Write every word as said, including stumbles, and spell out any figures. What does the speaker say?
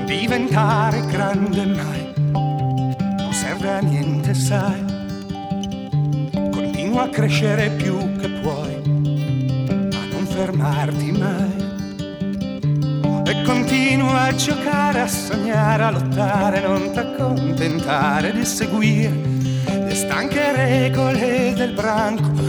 diventare grande mai non serve a niente, sai. Continua a crescere più che puoi, ma non fermarti mai. E continua a giocare, a sognare, a lottare, non t'accontentare di seguire le stanche regole del branco.